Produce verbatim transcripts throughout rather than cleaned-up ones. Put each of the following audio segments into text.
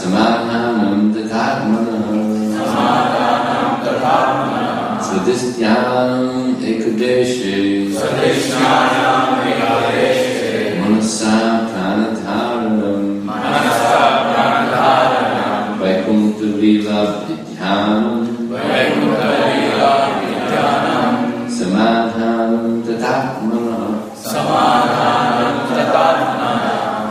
Samadhanam tathatmanah. Samadhanam tathatmanah. Sadhisthyanam ekadeshe. Sadhisthyanam ekadeshe. Manasa pranadharanam. Manasa pranadharanam. Vaikuntha lila vidhyanam. Vaikuntha lila vidhyanam. Samadhanam tathatmanah. Samadhanam tathatmanah.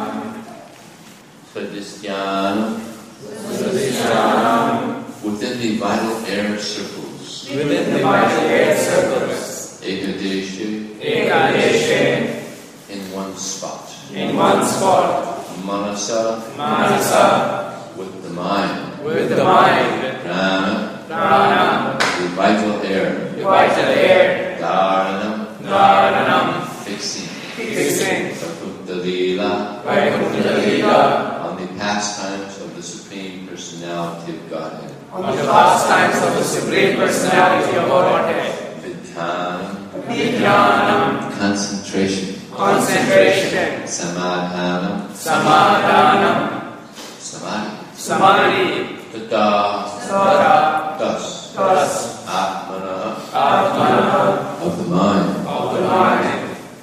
Sadhisthyanam. Sadhisthyanam. Within the vital air circles. Within the vital air circles. Ekadeshe. Ekadeshe. In one spot. In one spot. Manasa. Manasa. With the mind. With the mind. Prana. Prana. The vital air. The vital air. Dharanam. Dharanam. Fixing. Fixing. Vaikuntha lila. Vaikuntha lila. On the pastimes of the Supreme Personality of Godhead. On the pastimes of the Supreme Personality of Godhead. Vidhanam. Vidhyanam. Concentration. Concentration. Samadhanam. Samadhanam. Samadhi. Samadhi. Tata. Tata. Thus. Thus. Atmana. Atmana. Of the mind. Of the mind.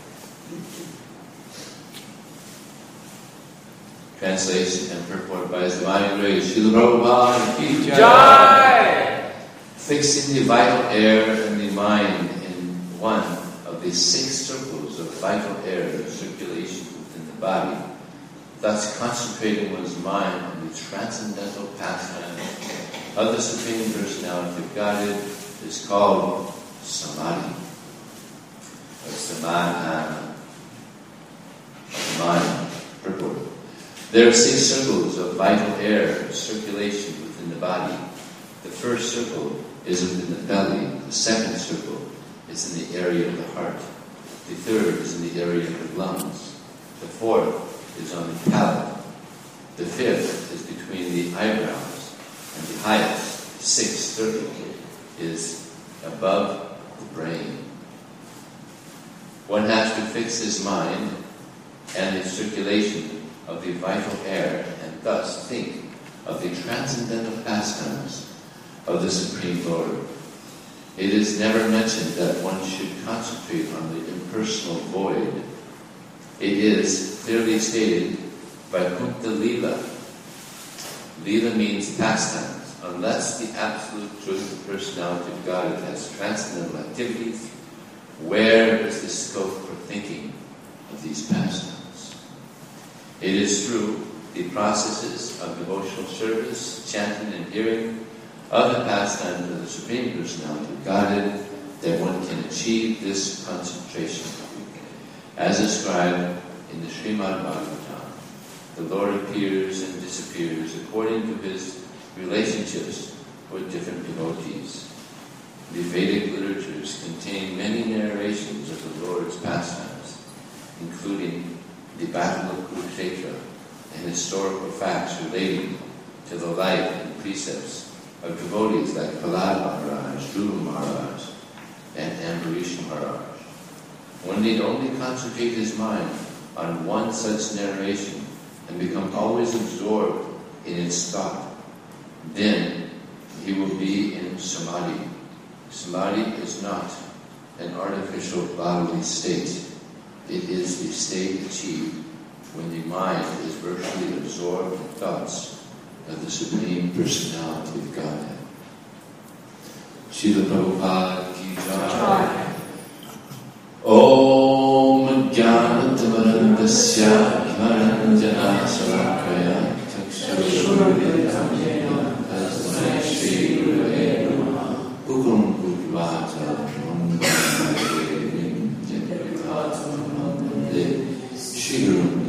Translation and purport by His Divine Grace, Srila Prabhupada Ki Jai. Fixing the vital air and the mind in one of the six circles of vital air circulation within the body, thus concentrating one's mind on the transcendental pastime of the Supreme Personality of Godhead is called Samadhi, or Samadhana, of the mind. Purport. There are six circles of vital air circulation within the body. The first circle is within the belly. The second circle is in the area of the heart. The third is in the area of the lungs. The fourth is on the palate. The fifth is between the eyebrows. And the highest, the sixth circle, is above the brain. One has to fix his mind and its circulation of the vital air, and thus think of the transcendental pastimes of the Supreme Lord. It is never mentioned that one should concentrate on the impersonal void. It is clearly stated by Vaikuntha lila. Lila means pastimes. Unless the absolute truth of personality of God has transcendental activities, where is the scope for thinking of these pastimes? It is through the processes of devotional service, chanting and hearing of the pastimes of the Supreme Personality of Godhead that one can achieve this concentration. As described in the Srimad Bhagavatam, the Lord appears and disappears according to His relationships with different devotees. The Vedic literatures contain many narrations of the Lord's pastimes, including the Battle of Kurukshetra and historical facts relating to the life and precepts of devotees like Prahlad Maharaj, Dhruva Maharaj, and Ambarish Maharaj. One need only concentrate his mind on one such narration and become always absorbed in its thought. Then he will be in Samadhi. Samadhi is not an artificial bodily state. It is the state achieved when the mind is virtually absorbed in thoughts of the Supreme Personality of Godhead. Srila Prabhupada Ki Jai. Om Jnana Tamarandasya Maranjana Salakaya Chakshurumilitam Yena Tasmai Shri Gurave Namaha Pukum Pujvata Namah Jnana Namah Shri Guru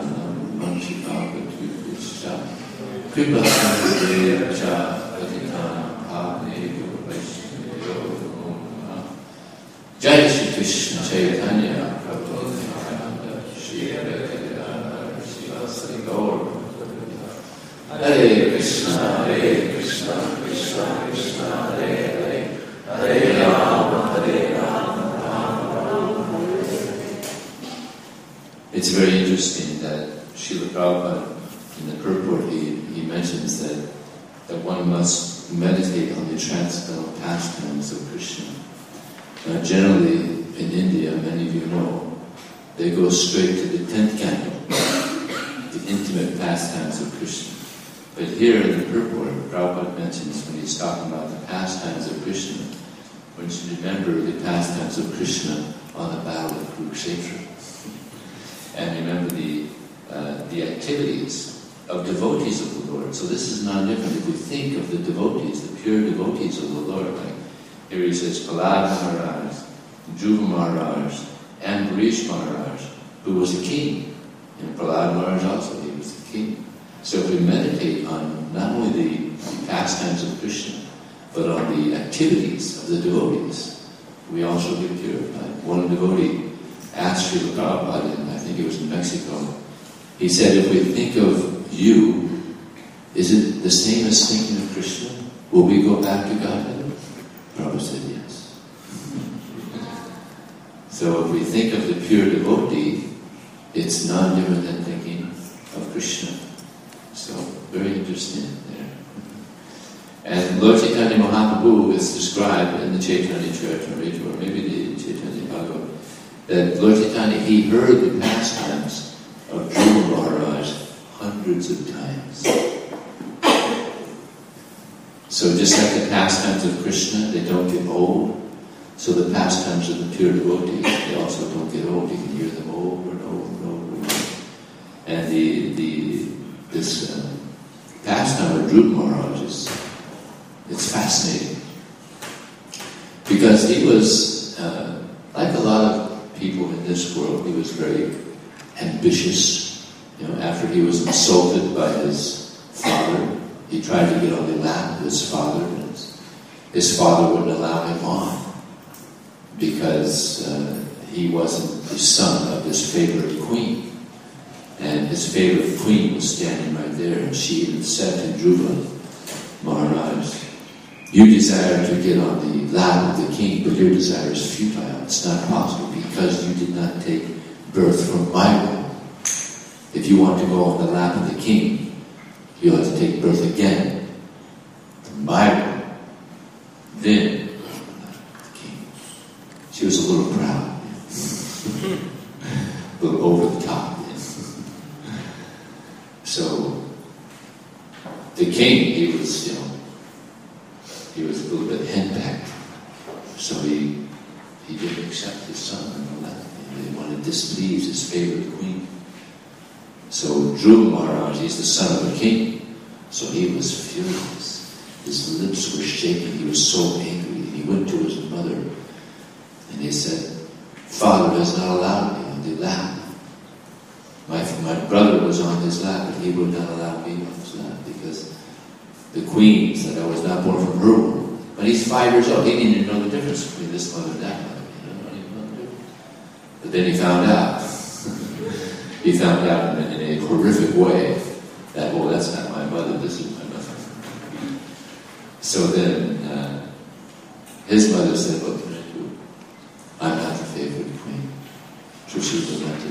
Kripa Sandhya Cha Patitana Bhavneyo Vaishnayo Namo. Jai Shri Krishna Chaitanya Prabhu Nityananda Shri Advaita Srivasadi Gaur. Hare Krishna, Hare Krishna, Krishna Krishna, Hare Hare, Hare Rama, Hare Rama, Rama Rama, Hare. It's very interesting that Srila Prabhupada, in the purport, he, he mentions mentions that, that one must meditate on the transcendental pastimes of Krishna. Now, generally, in India, many of you know, they go straight to the tenth canto, the intimate pastimes of Krishna. But here in the purport, Prabhupada mentions when he's talking about the pastimes of Krishna, one should remember the pastimes of Krishna on the battle of Kurukshetra. And remember the uh, the activities of devotees of the Lord. So this is not different. If we think of the devotees, the pure devotees of the Lord, like here he says, Prahlad Maharaj, Dhruva Maharaj, and Ambarish Maharaj, who was a king. And Prahlad Maharaj also, he was the king. So if we meditate on not only the, the pastimes of Krishna, but on the activities of the devotees, we also get purified. One devotee asked Srila Prabhupada, and I think it was in Mexico, he said, if we think of you, is it the same as thinking of Krishna? Will we go back to Godhead? Prabhupada said yes. So if we think of the pure devotee, it's not different than thinking of Krishna. So, very interesting there. And Lord Chaitanya Mahaprabhu is described in the Chaitanya Charitamrita, or maybe the Chaitanya Bhagavad, that Lord Chaitanya, he heard the pastimes of Dhruva Maharaj hundreds of times. So just like the pastimes of Krishna, they don't get old, so the pastimes of the pure devotees, they also don't get old. You can hear them over and over and over and over. And the, the, this uh, pastime of Dhruva Maharaj is, it's fascinating. Because he was, uh, like a lot of people in this world, he was very ambitious. You know, after he was insulted by his father, he tried to get on the lap of his father, and his, his father wouldn't allow him on because uh, he wasn't the son of his favorite queen. And his favorite queen was standing right there, and she even said to Dhruva Maharaj, you desire to get on the lap of the king, but your desire is futile. It's not possible because you did not take birth from my womb. If you want to go on the lap of the king, you'll have to take birth again from my womb. Then, the king. She was a little proud, a little over the top. So, the king, he was, you know, he was a little bit henpecked. So he he didn't accept his son and all that. He didn't want to displease his favorite queen. So Dhruva Maharaj, he's the son of a king. So he was furious. His lips were shaking. He was so angry. He went to his mother and he said, Father has not allowed me on the lap. My, my brother was on his lap, but he would not allow me on his lap because the queen said I was not born from her womb. But he's five years old. He didn't even know the difference between this mother and that mother. He didn't even know the difference. But then he found out. he found out in a, in a horrific way that, well, that's not my mother, this is my mother. So then uh, his mother said, what can I do? I'm not the favorite queen. So she was elected.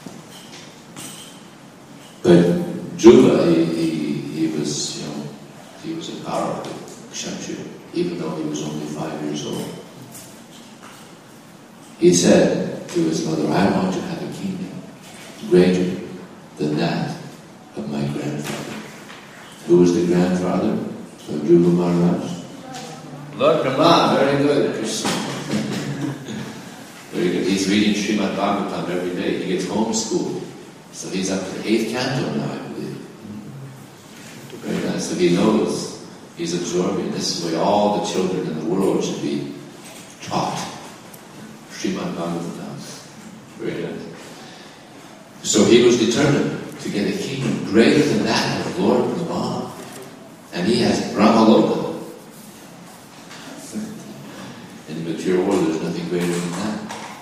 But Dhruva, he, he, he was, you know, he was a powerful kshatriya, even though he was only five years old. He said to his mother, I want to have a kingdom greater than that of my grandfather. Who was the grandfather of Dhruva Maharaj? Lord Brahma. Very good, Krishna. Very good. He's reading Srimad Bhagavatam every day. He gets homeschooled. So he's up to the eighth canto now, I believe. Very nice. So he knows, he's absorbing. This is the way all the children in the world should be taught. Srimad Bhagavatam. Very nice. So he was determined to get a kingdom greater than that of Lord Brahma. And he has Brahmaloka. In the material world, there's nothing greater than that.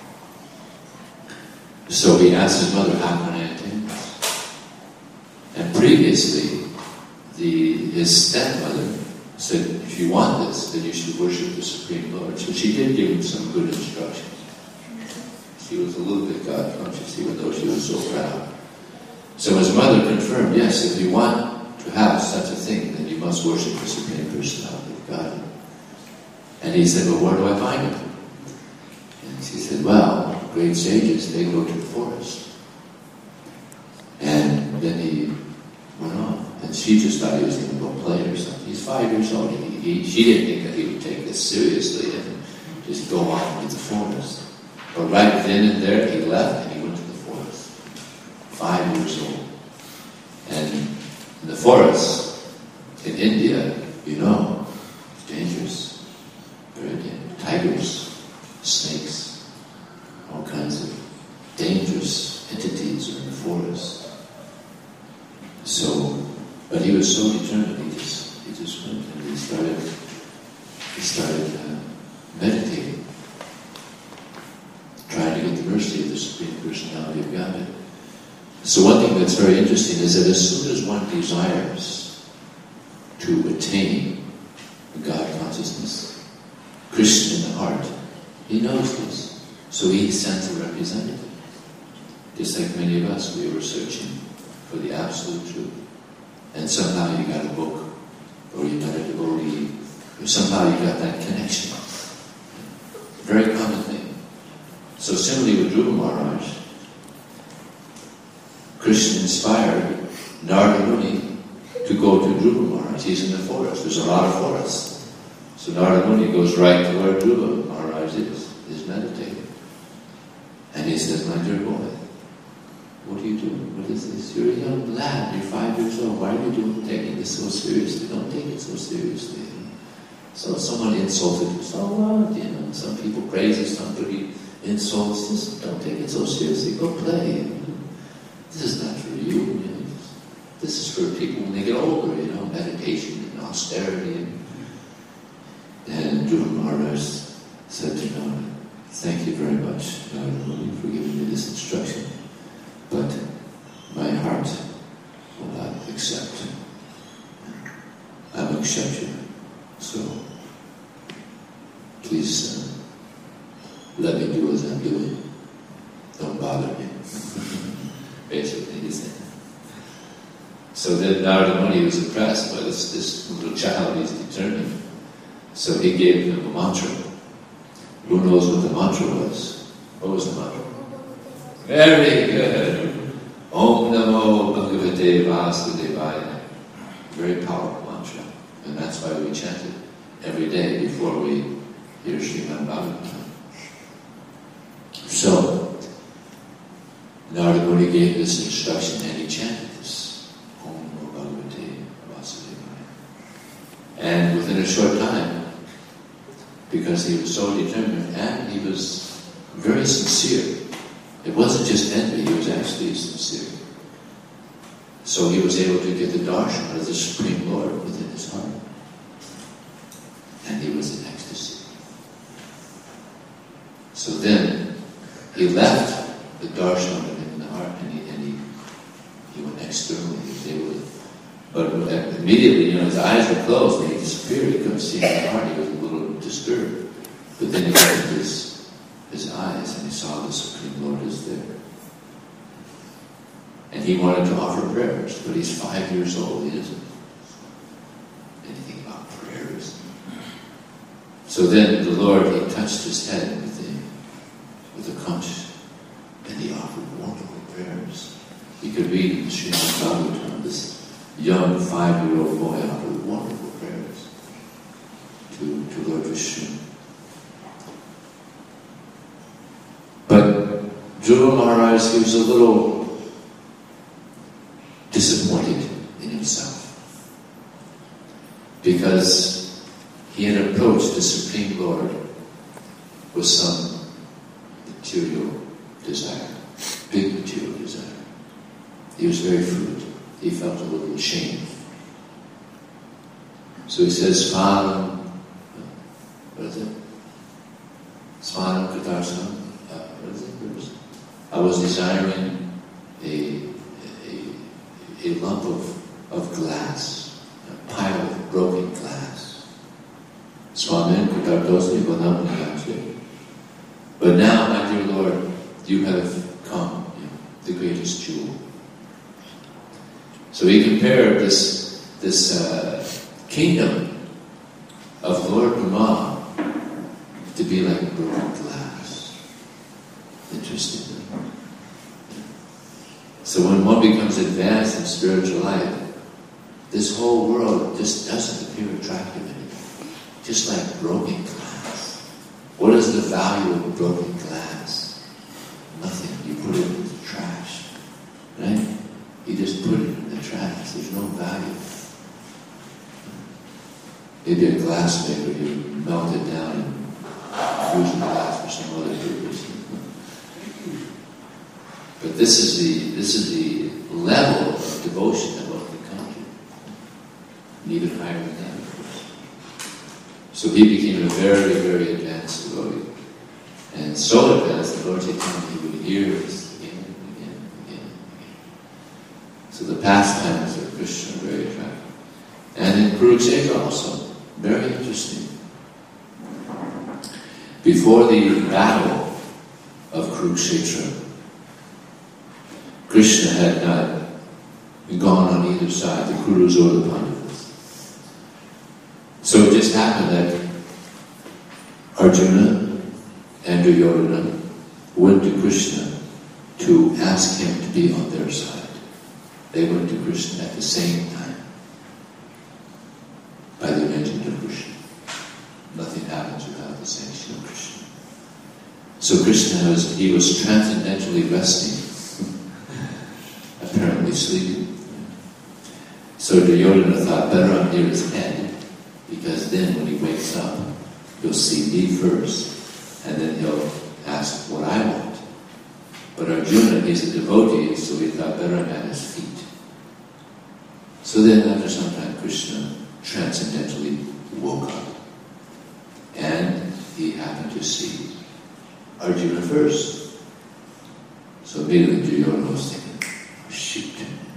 So he asked his mother, how can I attain this? And previously, the, his stepmother said, if you want this, then you should worship the Supreme Lord. So she did give him some good instructions. She was a little bit God-conscious, even though she was so proud. So his mother confirmed, yes, if you want to have such a thing, must worship the Supreme Personality of God. And he said, well, where do I find it? And she said, well, great sages, they go to the forest. And then he went on. And she just thought he was going to go play or something. He's five years old. He, he, she didn't think that he would take this seriously and just go off into the forest. But right then and there, he left and he went to the forest. Five years old. And in the forest, in India, you know, it's dangerous. Very dangerous. Tigers, snakes, all kinds of dangerous entities are in the forest. So, but he was so determined, he just, he just went and he started, he started uh, meditating, trying to get the mercy of the Supreme Personality of God. So one thing that's very interesting is that as soon as one desires to attain God consciousness, Krishna in the heart, he knows this. So he sends a representative. Just like many of us, we were searching for the absolute truth. And somehow you got a book, or you met a devotee, or somehow you got that connection. Very common thing. So similarly with Dhruva Maharaj, Krishna inspired Narada Muni to go to Dhruva Maharaj. He's in the forest. There's a lot of forests. So Narada Muni goes right to where Dhruva Maharaj is, is meditating. And he says, my dear boy, what are you doing? What is this? You're a young lad. You're five years old. Why are you doing taking this so seriously? Don't take it so seriously. So someone insulted you. So what? You know, some people praise you, somebody insults. Just don't take it so seriously. Go play. This is not for you. you know. This is for people when they get older. You know, meditation and austerity. And Dhruva Maharaj said to Narada, "Thank you very much, Narada, for giving me this instruction. But my heart will not accept. I'm exceptional. So please uh, let me do as I'm doing. Don't bother me." Basically, he said. So then Narada Muni was impressed by this, this little child. He's determined. So he gave him a mantra. Who knows what the mantra was? What was the mantra? Very good. Om Namo Bhagavate Vasudevaya. Very powerful mantra. And that's why we chant it every day before we hear Srimad Bhagavatam. So, Narada Muni gave this instruction and he chanted this. Om Namo Bhagavate Vasudevaya. And within a short time, because he was so determined and he was very sincere, it wasn't just envy, he was actually sincere. So he was able to get the darshan of the Supreme Lord within his heart. And he was in ecstasy. So then he left the darshan of him in the heart and he, and he, he went externally. He was able to, but immediately, you know, his eyes were closed and he disappeared. He couldn't see in the heart. He was a little disturbed. But then he opened his his eyes and he saw the Supreme Lord is there. And he wanted to offer prayers, but he's five years old. He doesn't know anything about prayers. So then the Lord, he touched his head with a, with a conch, and he offered wonderful prayers. You could read in the Srimad Bhagavatam, this young five-year-old boy offered wonderful prayers to, to Lord Vishnu. But Dhruva Maharaj, he was a little disappointed in himself because he had approached the Supreme Lord with some material desire, big material desire. He was very foolish. He felt a little ashamed. So he says, Svanam, what is it? Svanam Katarsanam. I was desiring a, a, a lump of, of glass, a pile of broken glass. Swamin Katartosni Vanam. But now, my dear Lord, you have come, you know, the greatest jewel. So he compared this, this uh, kingdom of Lord Brahma to be like broken glass. Interesting. So when one becomes advanced in spiritual life, this whole world just doesn't appear attractive anymore. Just like broken glass. What is the value of broken glass? Nothing. You put it in the trash. Right? You just put it in the trash. There's no value. Maybe a glass maker, you melt it down and use the glass for some other purpose. But this is the this is the level of devotion that one can come to. And even higher than that, of course. So he became a very, very advanced devotee. And so advanced, the Lord Chaitanya, he would hear this again and again and again and again. So the pastimes of Krishna are very attractive. And in Kurukshetra also, very interesting. Before the battle of Kurukshetra, Krishna had not gone on either side, the Kurus or the Pandavas. So it just happened that Arjuna and Duryodhana went to Krishna to ask him to be on their side. They went to Krishna at the same time by the arrangement of Krishna. Nothing happens without the sanction of Krishna. So Krishna was, he was transcendentally resting, apparently sleeping. So Duryodhana thought, better I'm near his head, because then when he wakes up, he'll see me first, and then he'll ask what I want. But Arjuna is a devotee, so he thought, better I'm at his feet. So then after some time, Krishna transcendentally woke up, and he happened to see Arjuna first. So immediately Duryodhana was thinking, shoot.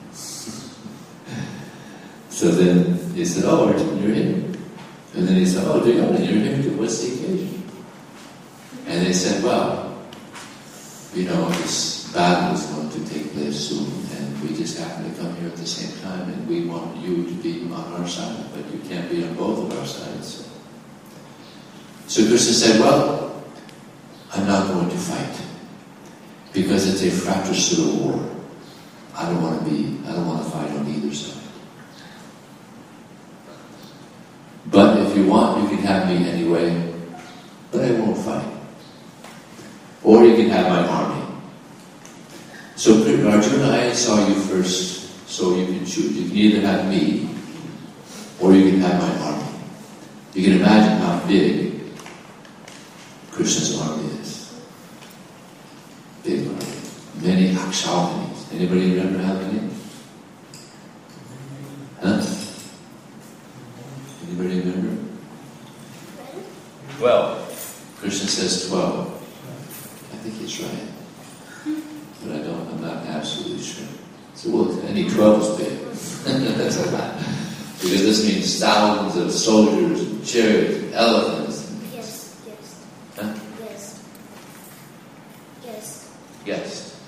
So then he said, oh, Arjuna, you're here. And then he said, oh, Duryodhana, you're here too. What's the occasion? And they said, well, you know, this battle is going to take place soon, and we just happen to come here at the same time, and we want you to be on our side, but you can't be on both of our sides. So Krishna said, well, I'm not going to fight, because it's a fratricide war. I don't want to be, I don't want to fight on either side. But if you want, you can have me anyway, but I won't fight. Or you can have my army. So Arjuna, I saw you first, so you can choose. You can either have me, or you can have my army. You can imagine how big Krishna's army is. Big army. Many Akshawanis. Anybody remember how many? Huh? Anybody remember? Twelve. Krishna says twelve. I think he's right. But I don't, I'm not absolutely sure. So well, any twelve is big. That's a lot. Because this means thousands of soldiers and chariots and elephants. Yes, yes. Huh? Yes. Yes. Yes.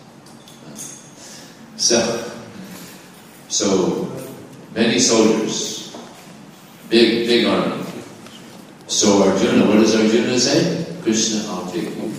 So, so many soldiers, big, big army. So Arjuna, what does Arjuna say? Krishna, I'll take you.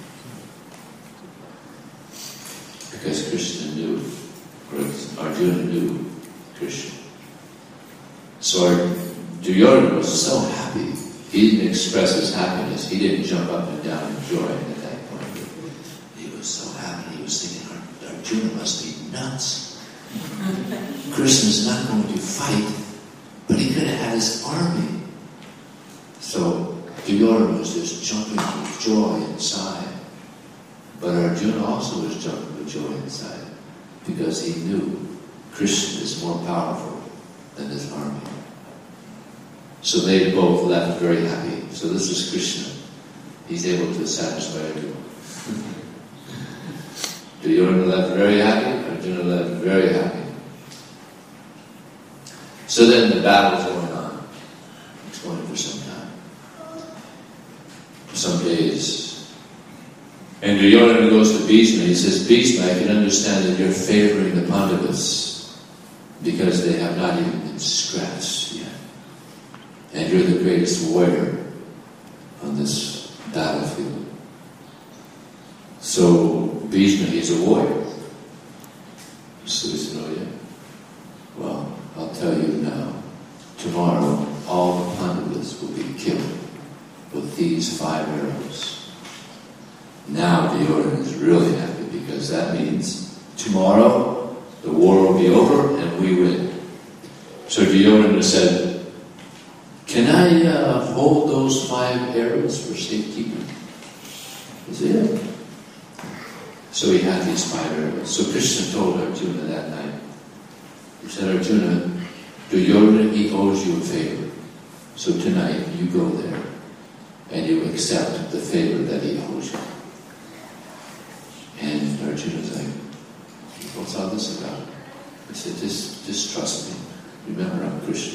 Because Krishna knew, Arjuna knew Krishna. So Duryodhana was so happy. He didn't express his happiness. He didn't jump up and down in joy at that point. He was so happy. He was thinking, Arjuna must be nuts. Krishna's not going to fight, but he could have had his army. So Duryodhana was just jumping with joy inside. But Arjuna also was jumping with joy inside, because he knew Krishna is more powerful than his army. So they both left very happy. So this is Krishna. He's able to satisfy everyone. Duryodhana left very happy, Arjuna left very happy. So then the battle's going on. It's going for some time. For some days. And Duryodhana goes to Bhishma. He says, Bhishma, I can understand that you're favoring the Pandavas because they have not even been scratched yet. And you're the greatest warrior on this battlefield. So Bhishma is a warrior. So he said, oh yeah. Well, I'll tell you now. Tomorrow, all the Pandavas will be killed with these five arrows. Now Duryodhana is really happy because that means tomorrow the war will be over and we win. So Duryodhana said, can I uh, hold those five arrows for safekeeping? He said, yeah. So he had these five arrows. So Krishna told Arjuna that night, he said, Arjuna, Duryodhana, he owes you a favor. So tonight you go there and you accept the favor that he owes you. And Arjuna's like, what's all this about? He said, just, just trust me. Remember, I'm Krishna.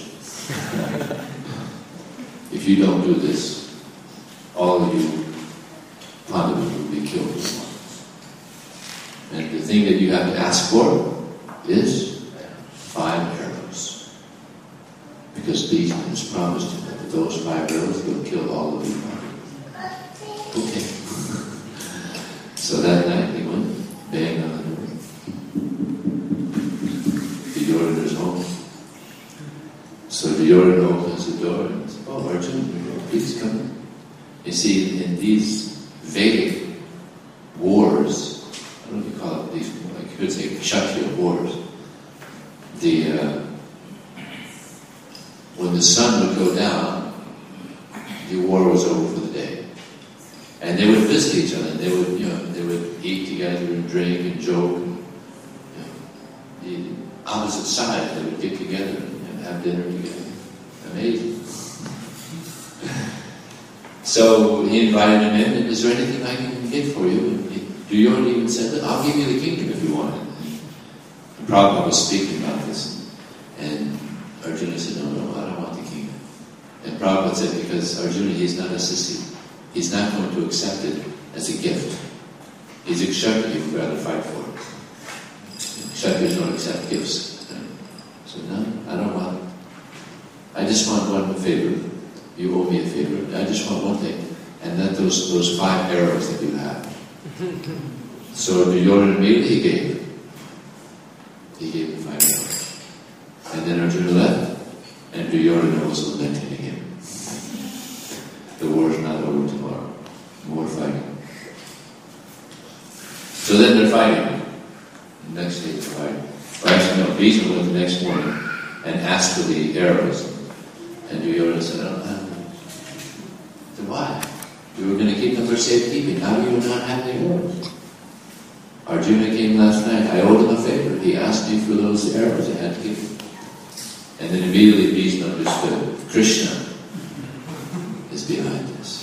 If you don't do this, all of you Pandavas will be killed at once. And the thing that you have to ask for is five arrows. Because Bhishma has promised him that with those five arrows he'll kill all of you Pandavas. Okay. So that night he went, banged on the door. Duryodhana's home. So Duryodhana opens the door and says, oh, Arjuna, please come in. You see, in these Vedic wars, I don't know if you call it these, like you could say Kshatriya wars, the, uh, when the sun would go down, the war was over for the day. And they would visit each other, and they would, you know, they would eat together and drink and joke. And, you know, the opposite side, they would get together and have dinner together. Amazing. So he invited him in, and is there anything I can get for you? And he, Duryodhana even said, I'll give you the kingdom if you want it. And Prabhupada was speaking about this, and Arjuna said, no, no, I don't want the kingdom. And Prabhupada said, because Arjuna, he's not a sissy. He's not going to accept it as a gift. He's a kshatriya, he would rather fight for it. Kshatriyas don't accept gifts. So no, I don't want it. I just want one favor. You owe me a favor. I just want one thing. And that those those five arrows that you have. So Duryodhana immediately gave. He gave him five arrows. And then Arjuna left. And Duryodhana was lamenting again. The war is not over tomorrow. More fighting. So then they're fighting. The next day they're fighting. Or actually no, Bhishma went the next morning and asked for the arrows. And Duryodhana said, I don't have them. Then why? You were going to keep them for safekeeping. How do you not have the arrows? Arjuna came last night. I owed him a favor. He asked me for those arrows. I had to give them. And then immediately Bhishma understood. Krishna is behind this.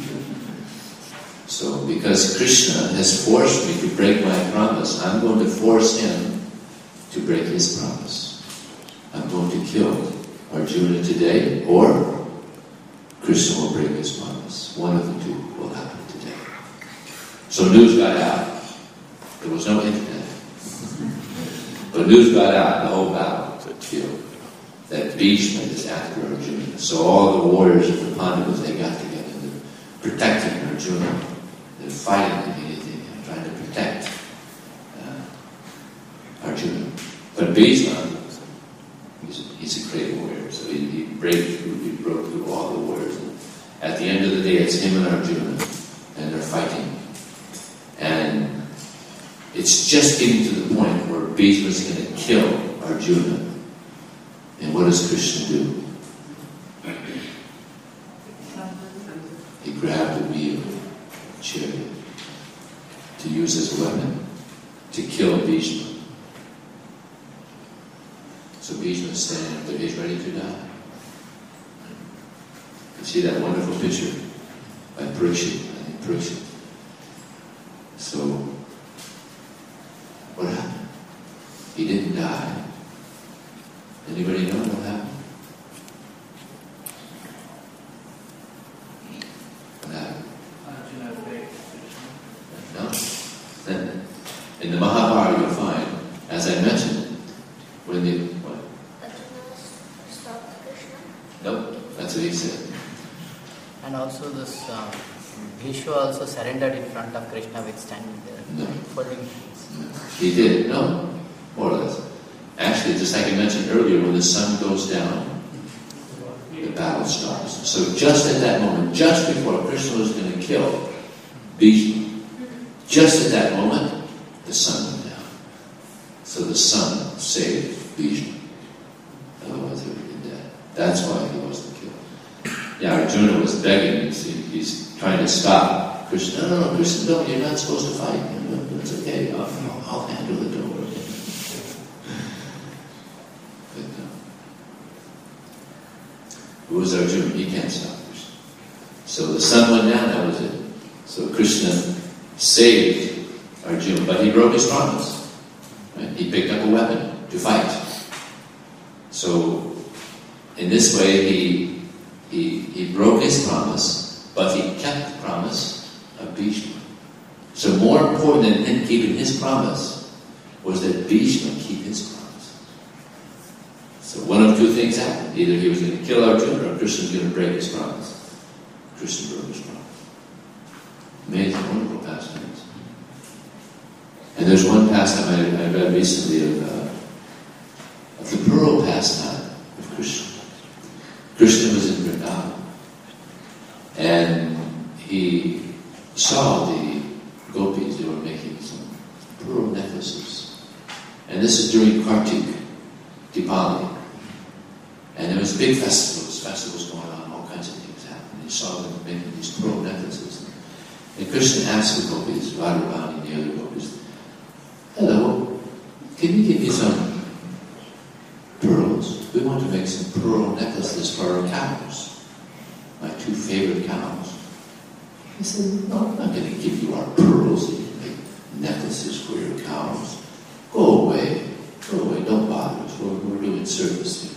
So because Krishna has forced me to break my promise, I'm going to force him to break his promise. I'm going to kill Arjuna today, or Krishna will break his promise. One of the two will happen today. So news got out. There was no internet. But news got out, the whole battle field, that Bhishma is after Arjuna. So all the warriors of the Pandavas, they got together. They're protecting Arjuna. They're fighting anything and trying to protect uh, Arjuna. But Bhishma, he's, he's a great warrior. So he, he, break through, he broke through all the warriors. And at the end of the day, it's him and Arjuna. And they're fighting. And it's just getting to the point where Bhishma's going to kill Arjuna. And what does Krishna do? He grabbed the wheel of the chariot to use as a weapon to kill Bhishma. So Bhishma is standing up there, he's ready to die. You see that wonderful picture by Parikshit, I think Parikshit. So, what happened? He didn't die. Anybody know what happened? What happened? No? Then, in the Mahabharata you'll find, as I mentioned, when the, what? Nope. That's what he said. And also this uh, Bhishma also surrendered in front of Krishna with standing there. No. Folding hands. No. He did, no, more or less. Actually, just like I mentioned earlier, when the sun goes down, the battle starts. So just at that moment, just before Krishna was going to kill Bhishma, just at that moment, the sun went down. So the sun saved Bhishma. Otherwise he would have been dead. That's why he wasn't killed. Yeah, Arjuna was begging. He's, he's trying to stop Krishna. No, no, no, Krishna, no, you're not supposed to fight. No, no, it's okay. I'll, I'll, I'll handle it. Don't worry. But no. Who was Arjuna? He can't stop Krishna. So the sun went down, that was it. So Krishna saved Arjuna, but he broke his promise. Right? He picked up a weapon to fight. So in this way, he, he, he broke his promise, but he kept the promise of Bhishma. So more important than him keeping his promise was that Bhishma keep his promise. So one of two things happened. Either he was going to kill Arjuna or Krishna was going to break his promise. Krishna broke his promise. Amazing, wonderful pastimes. And there's one pastime I, I read recently of, uh, of the pearl pastime of Krishna. Krishna was in Vrindavan, and he saw the gopis. They were making some pearl necklaces, and this is during Kartik, Dipali, and there was big festivals, festivals going on, all kinds of things happening. He saw them making these pearl necklaces, and Krishna asked the gopis, Radharani and the other gopis, "Hello, can you give me some pearls? We want to make some pearl necklaces for our cows, my two favorite cows." He said, "No, I'm not going to give you our pearls. You can make necklaces for your cows. Go away. Go away. Don't bother us. We're, we're doing service here."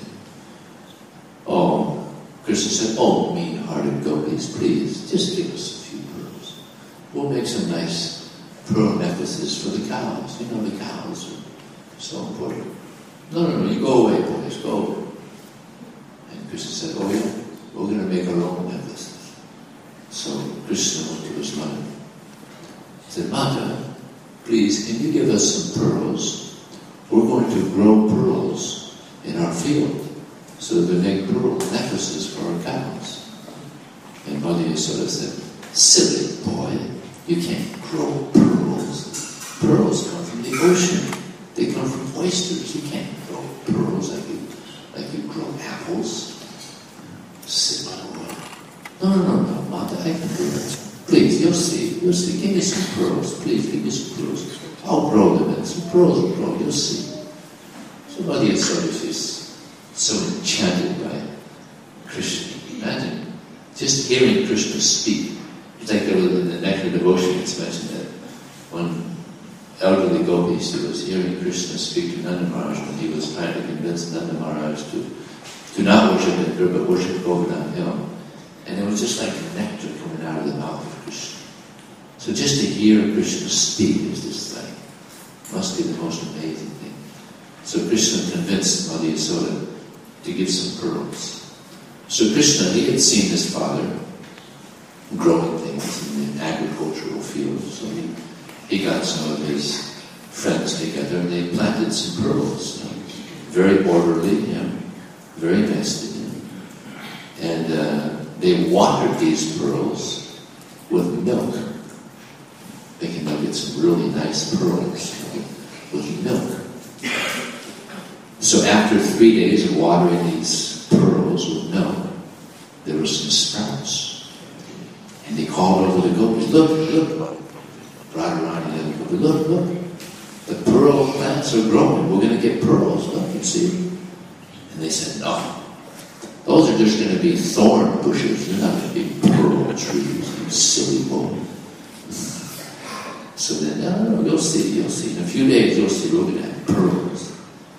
Oh, Krishna said, "Oh, mean-hearted gopis, please, just give us a few pearls. We'll make some nice pearl necklaces for the cows. You know, the cows are so important." "No, no, no, you go away, boys, go away." And Krishna said, "Oh yeah, we're going to make our own necklaces." So Krishna went to his mother. He said, "Mata, please, can you give us some pearls? We're going to grow pearls in our field so that we make pearl necklaces for our cows." And Mother Yasoda said, "Silly boy, you can't grow pearls. Pearls come from the ocean. They come from oysters. You can't grow pearls like you, like you grow apples." Silly boy. "No, no, no, no, Mata, I can do it. Please, you'll see, you'll see. Give me some pearls, please, give me some pearls. I'll grow them, and some pearls will grow, you'll see." So Mother Yasoda is so enchanted by Krishna. Imagine just hearing Krishna speak. It's like there was in the Nectar Devotion, it's mentioned that one elderly gopis who was hearing Krishna speak to Nanda Maharaj when he was trying to convince Nanda Maharaj to, to not worship Indra but worship Govardhan Hill. And it was just like nectar coming out of the mouth of Krishna. So just to hear Krishna speak is just like, must be the most amazing thing. So Krishna convinced Mother Yasoda to give some pearls. So Krishna, he had seen his father growing things in the agricultural field. So he, he got some of his friends together and they planted some pearls. You know, very orderly, you know, very nested. You know. And uh, they watered these pearls with milk. Thinking they'll get some really nice pearls, you know, with milk. So after three days of watering these pearls with milk, there were some sprouts. And they called over the gopis, "Look, look, Radharani and the gopis, look, look, the pearl plants are growing. We're going to get pearls, look, you see." And they said, "No, those are just going to be thorn bushes. They're not going to be pearl trees, you silly boy." So then, no, no, you'll see, you'll see. In a few days, you'll see, we're going to have pearls.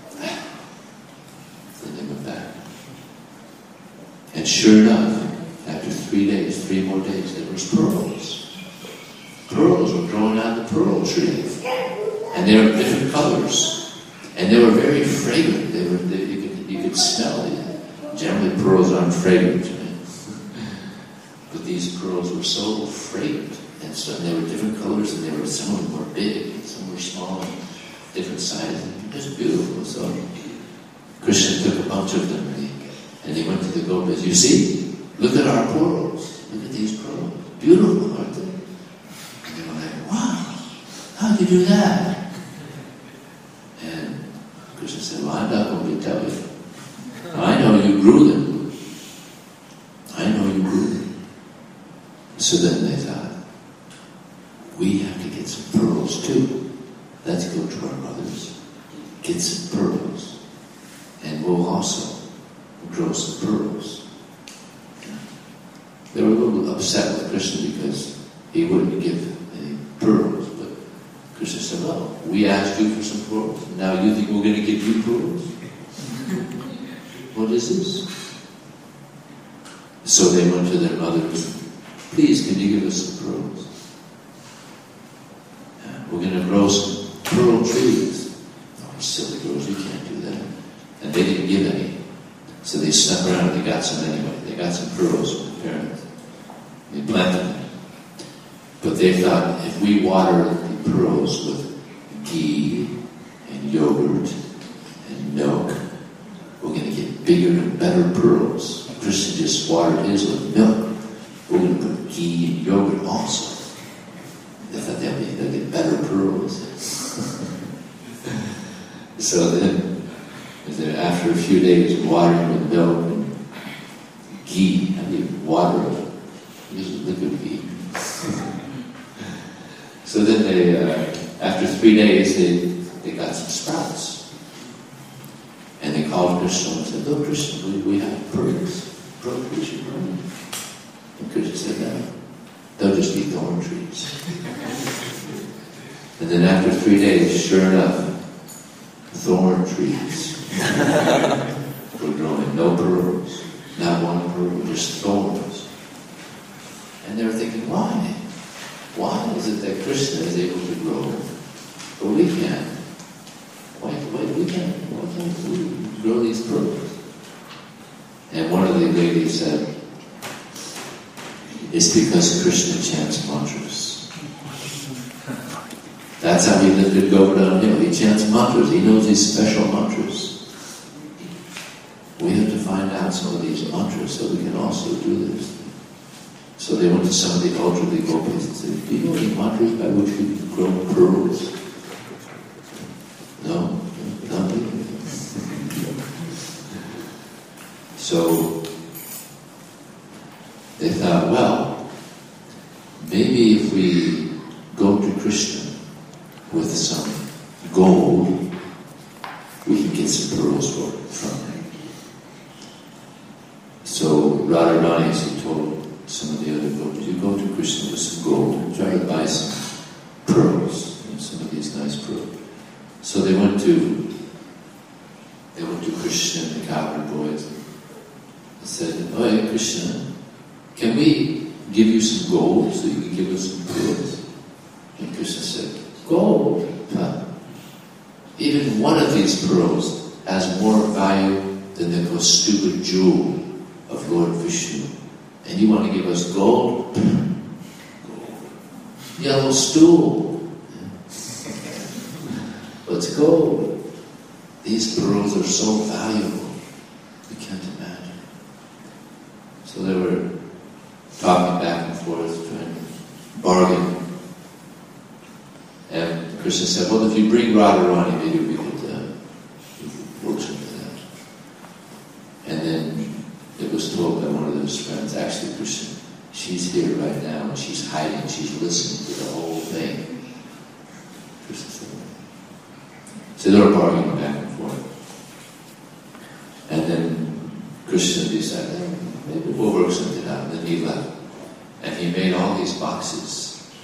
Then they went back. And sure enough, after three days, three more days, there was pearls. Pearls were growing out of the pearl tree. And they were different colors. And they were very fragrant. They were, they, you, could, you could smell it. Generally pearls aren't fragrant, right? But these pearls were so fragrant, and so and they were different colors, and they were some of them were big, and some were small, and different sizes. Just beautiful. So Krishna took a bunch of them, and he, and he went to the gopis. You see, look at our pearls. Look at these pearls. Beautiful, aren't they? And they were like, wow, how'd you do that? And Krishna said, well, I'm not going to tell you. I know you grew them. I know you grew them. So then they thought, we have to get some pearls too. Let's go to our mothers, get some pearls, and we'll also grow some pearls. They were a little upset with Krishna because he wouldn't give any pearls, but Krishna said, well, we asked you for some pearls, and now you think we're going to give you pearls? What is this? So they went to their mothers, please, can you give us some pearls? Uh, we're going to grow some pearl trees. Oh, silly girls, you can't do that. And they didn't give any. So they snuck around and they got some anyway. They got some pearls from the parents. They planted them. But they thought, if we water the pearls with ghee and yogurt and milk, we're going to get bigger and better pearls. Krishna just watered his with milk. We're going to put ghee and yogurt also. They thought they'd they'd get better pearls. So then, after a few days of watering with milk and ghee, how do you water it? Use liquid ghee. So then they, uh, after three days, they, they got some sprouts. And they called Krishna and said, oh, Krishna, we, we have pearls. Pearls we should grow. And Krishna said, no, they'll just be thorn trees. And then after three days, sure enough, thorn trees were growing. No pearls. Not one pearl, just thorns. And they were thinking, why? Why is it that Krishna is able to grow, but we can't? Why, why we can't? Why can't we grow these pearls? And one of the ladies said, it's because Krishna chants mantras. That's how he lifted Govardhan Hill. He chants mantras. He knows these special mantras. We have to find out some of these mantras so we can also do this. So they went to some of the elderly gopis and said, do you know any mantras by which we can grow pearls? No? Nothing? So they thought, well, maybe if we go to Krishna with some gold, we can get some pearls for, from him. So Radharani, he told some of the other gopis, you go to Krishna with some gold and try to buy some pearls, you know, some of these nice pearls. So they went to they went to Krishna and the cowherd boys and said, oh hey Krishna, can we give you some gold so you can give us some pearls? And Krishna said, gold? Huh. Even one of these pearls has more value than the most stupid jewel of Lord Vishnu. And you want to give us gold? Gold. Yellow stool. What's gold? These pearls are so valuable. You can't imagine. So they were talking back and forth, trying to bargain. And Krishna said, well, if you bring Radharani, maybe we could, uh, we could work something out. And then it was told by one of those friends, actually, Krishna, she's here right now, and she's hiding, she's listening to the whole thing. Krishna said, so they were bargaining back and forth. And then Krishna decided, hey, maybe we'll work something out. And then he left. And he made all these boxes.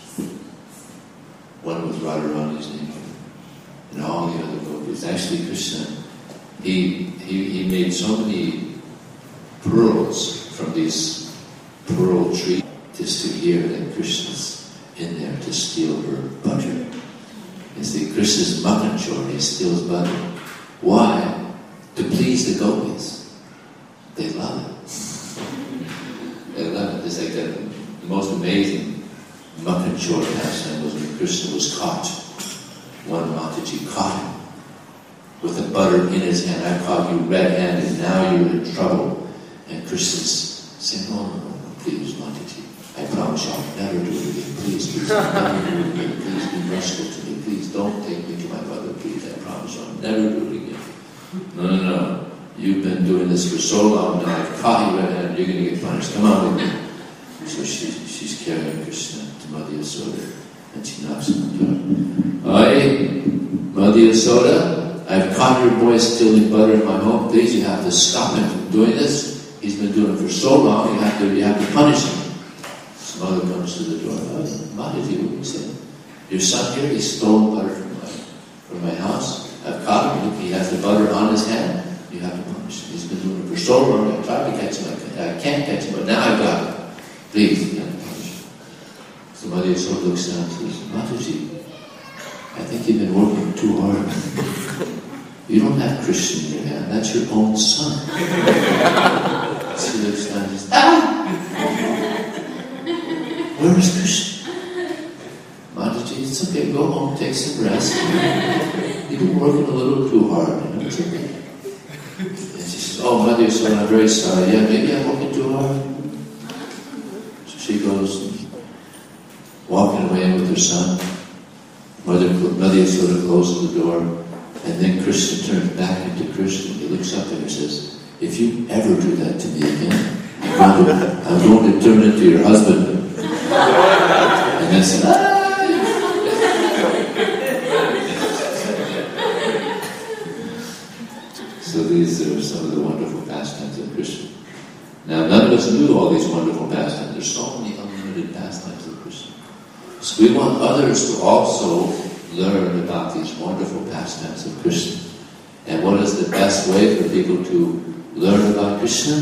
One with Radharani's name, and all the other gopis. Actually, Krishna, he, he, he made so many pearls from these pearl trees just to hear that Krishna's in there to steal her butter. You see, Krishna's mutton chore, he steals butter. Why? To please the gopis. They love it. They love it. It's like that. The most amazing Makanchor pastime was when Krishna was caught. One Mataji caught him with the butter in his hand. I caught you red-handed. Now you're in trouble. And Krishna's saying, no, no, no, no, please, Mataji. I promise you I'll never do it again. Please, please, I'll never do it again. Please be merciful to me. Please don't take me to my mother. Please, I promise you I'll never do it again. No, no, no. You've been doing this for so long now. I've caught you red-handed. You're going to get punished. Come on with me. So she, she's carrying Krishna to Madhya Yasoda. And she knocks on the door. Oi, Madhya Yasoda, I've caught your boy stealing butter in my home. Please, you have to stop him from doing this. He's been doing it for so long, you have to you have to punish him. His mother comes to the door. Oh, Madhya, what you say? Your son here, he stole butter from my from my house. I've caught him. Look, he has the butter on his hand. You have to punish him. He's been doing it for so long. I tried to catch him. I can't catch him, but now I've got him. Please, you have to punish him. So Madhya Yasoda looks down and says, Mataji, I think you've been working too hard. You don't have Krishna in your hand. That's your own son. She looks down and says, ah! Where is Krishna? Mataji, it's okay. Go home, take some rest. You've been working a little too hard. You know, it's okay. And she says, oh, Madhya Yasoda, I'm very sorry. Yeah, maybe I'm working too hard. So she goes, walking away with her son. Mother, Madhya Yasoda closes the door, and then Krishna turns back into Krishna. He looks up at her and says, if you ever do that to me again, I'm going to, I'm going to turn into your husband. And then said, ah! So these are some of the wonderful pastimes of Krishna. Now, none of us knew all these wonderful pastimes. There's so many unlimited pastimes of Krishna. So we want others to also learn about these wonderful pastimes of Krishna. And what is the best way for people to learn about Krishna?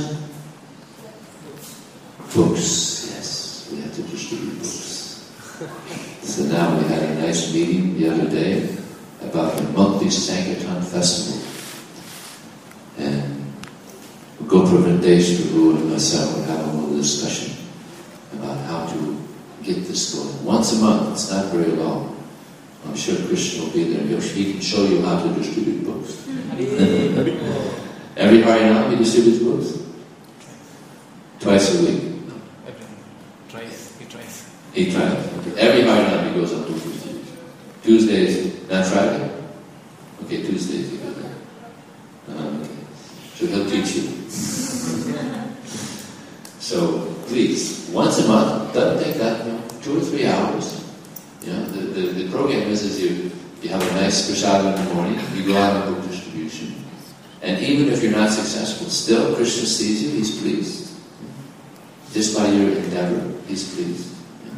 Books. Yes, we have to distribute books. So now we had a nice meeting the other day about the monthly Sankirtan festival. And Gopra Vendesh, Prabhu and myself were having a little discussion about how to get this going. Once a month, it's not very long. I'm sure Krishna will be there. He can show you how to distribute books. Every Harinam he distributes books? Twice a week. No. Twice. He tries. He tries. Okay. Every Harinam he goes up to distribute. Tuesdays, not Friday? Okay, Tuesdays he goes there. Um, okay. So he'll teach you. So please, once a month, doesn't take that, you know, two or three hours. You know, the, the, the program is, is you, you have a nice prasad in the morning, you go out on book distribution. And even if you're not successful, still Krishna sees you, he's pleased. Just by your endeavor, he's pleased. Yeah.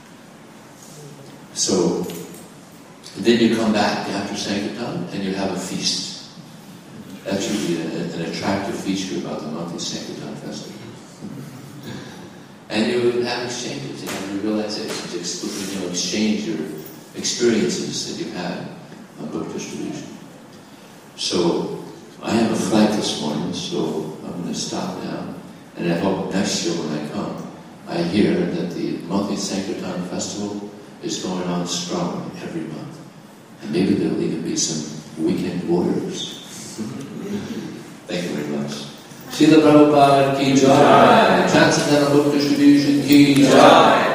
So, then you come back after Sankirtan and you have a feast. That should be a, an attractive feature about the monthly Sankirtan festival. And you have exchanges, you have your realizations, you know, exchange your experiences that you've had on book distribution. So, I have a flight this morning, so I'm going to stop now. And I hope next year when I come, I hear that the monthly Sankirtan festival is going on strong every month. And maybe there will even be some weekend warriors. Thank you very much. Srila Prabhupada ki jai. Transcendental Book Distribution ki jai.